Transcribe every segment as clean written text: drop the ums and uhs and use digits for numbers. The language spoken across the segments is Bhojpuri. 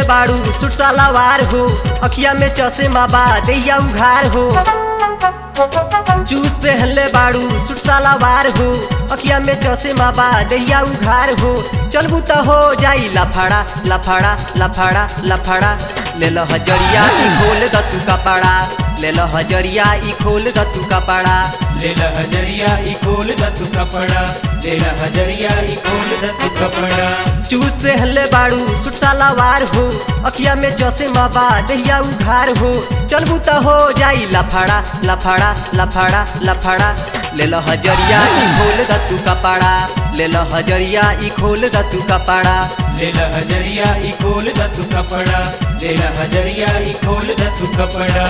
बाड़ू सूट सलवार हो, अखिया में चश्मा बा दैया उघार हो। चूस पहनले बाड़ू सूट सलवार हो, अखिया में चश्मा बा दैया उघार हो। चलबू त हो जाई लफड़ा लफड़ा लफड़ा लफड़ा। ले लो हजरिया ई खोल द तू कपड़ा, ले लो हजरिया ई खोल द तू कपड़ा। ले ला हजरिया ई खोल द तू कपड़ा, ले ला हजरिया ई खोल द तू कपड़ा। चूस पहनले बाड़ू सूट सलवार हो, अखिया में चश्मा बा दैया उघार हो। चलबू त हो जाई लफड़ा लफड़ा लफड़ा लफड़ा। ले लो हजरिया ई खोल द तू कपड़ा, ले लो हजरिया ई खोल द तू कपड़ा। ले ला हजरिया ई खोल द तू कपड़ा, ले ला हजरिया ई खोल द तू कपड़ा।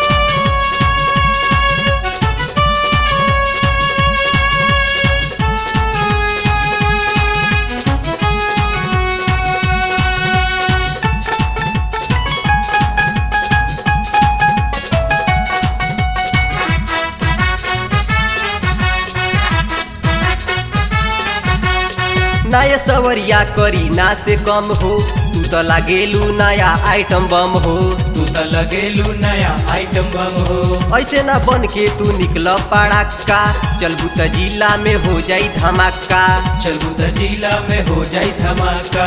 नया सवरिया करी ना से कम हो, तू तो लागेलू नया आइटम बम हो। तू त लगेलू नया आइटम बम हो। ऐसे ना बन के तू निकल पड़ाका, चलबू त जिला में हो जाई धमाका। चलबू त जिला में हो जाई धमाका।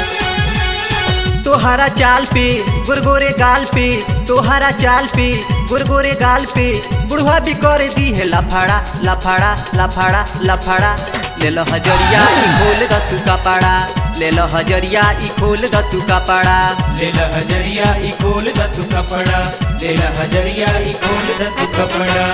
तोहरा चाल पे गोरगोरे गाल पे, तोहरा चाल पे गोरगोरे गाल पे, बुढ़वा भी कर दी है लफड़ा लफड़ा लफड़ा लफड़ा। ले लो हजरिया ई खोल द तू कपड़ा, ले लो हजरिया ई खोल द तू कपड़ा। ले ला हजरिया ई खोल द तू कपड़ा, ले ला हजरिया ई खोल द तू कपड़ा।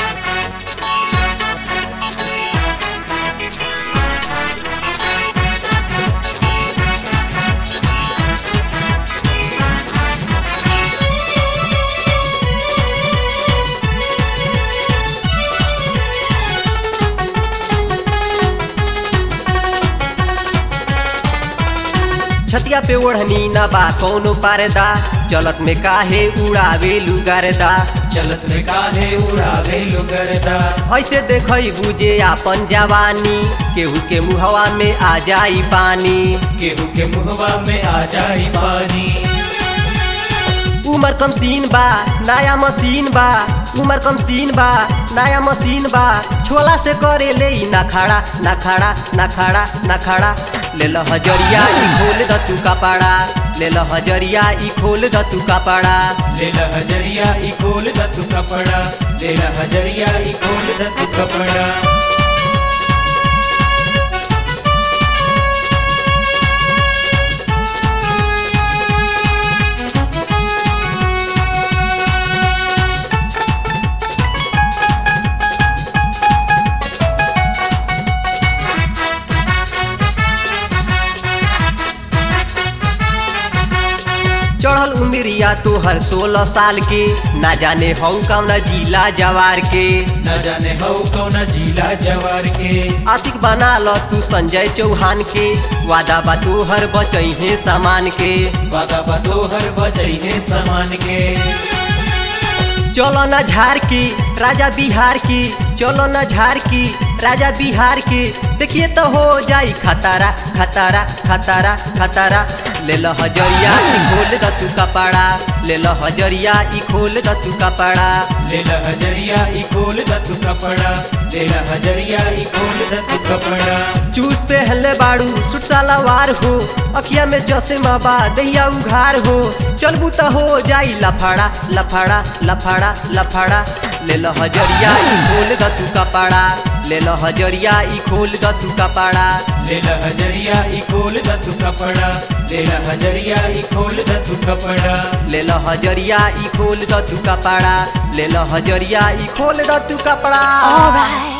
छतिया पे ओढ़नी ना बा कौनो पर्दा, चलत में काहे उड़ावे लुगारदा। चलत में काहे उड़ावे लुगरदा। ऐसे देखई बुझे आपन जवानी, केहू के मुहवा में आ जाई पानी। केहू के मुहवा में आ जाई पानी। उमर कम सीन बा नया मशीन बा, उमर कम सीन बा नया मशीन बा। छोला से करे ले ना खड़ा ना खड़ा ना खड़ा ना खड़ा। ले लो हजरिया ई खोल द तू कपड़ा, ले लो हजरिया ई खोल द तू कपड़ा। ले ला हजरिया ई खोल द तू कपड़ा, ले ला हजरिया ई खोल द तू कपड़ा। चढ़ल उमिरिया तोहर 16 साल के, ना जाने हौ कौना जिला जवार के। न जाने हौ कौना जिला जवार के। आशिक बना लो तू संजय चौहान के, वादा बा तोहर बचैहे सामान के। वादा बा तोहर बचैहे सामान के। चलो न झार की राजा बिहार की, चलो न झार की राजा बिहार की। देखिए तो हो जाई खतरा खतरा खतरा खतरा। ले लो हजरिया ई खोल द तू कपड़ा, ले लो हजरिया ई खोल द तू कपड़ा। ले ला हजरिया ई खोल द तू कपड़ा, ले ला हजरिया ई खोल द तू कपड़ा। चूस पहनले बाड़ू सूट सलवार हो, अखिया में चश्मा बा दैया उघार हो। चलबू त हो जाई लफड़ा लफड़ा लफड़ा लफड़ा। ले लो हजरिया ई खोल द तू कपड़ा, ले लो हजरिया ई खोल द तू कपड़ा। ले ला हजरिया ई खोल द तू कपड़ा, ले ला हजरिया ई खोल द तू कपड़ा। ले लो हजरिया ई खोल द तू कपड़ा, ले लो हजरिया ई खोल द तू कपड़ा। Alright.